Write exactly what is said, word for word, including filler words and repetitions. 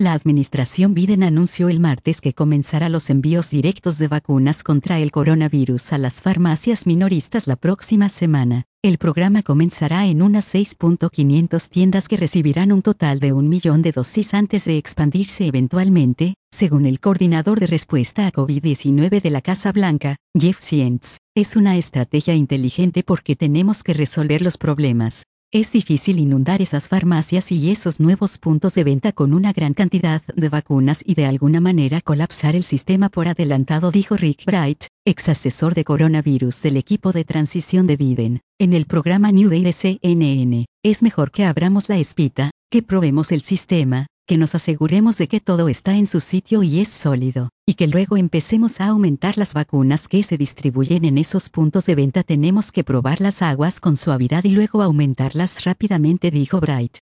La administración Biden anunció el martes que comenzará los envíos directos de vacunas contra el coronavirus a las farmacias minoristas la próxima semana. El programa comenzará en unas seis mil quinientas tiendas que recibirán un total de un millón de dosis antes de expandirse eventualmente, según el coordinador de respuesta a COVID diecinueve de la Casa Blanca, Jeff Zients. Es una estrategia inteligente porque tenemos que resolver los problemas. Es difícil inundar esas farmacias y esos nuevos puntos de venta con una gran cantidad de vacunas y de alguna manera colapsar el sistema por adelantado, dijo Rick Bright, ex asesor de coronavirus del equipo de transición de Biden, en el programa New Day de C N N. Es mejor que abramos la espita, que probemos el sistema, que nos aseguremos de que todo está en su sitio y es sólido, y que luego empecemos a aumentar las vacunas que se distribuyen en esos puntos de venta. Tenemos que probar las aguas con suavidad y luego aumentarlas rápidamente, dijo Bright.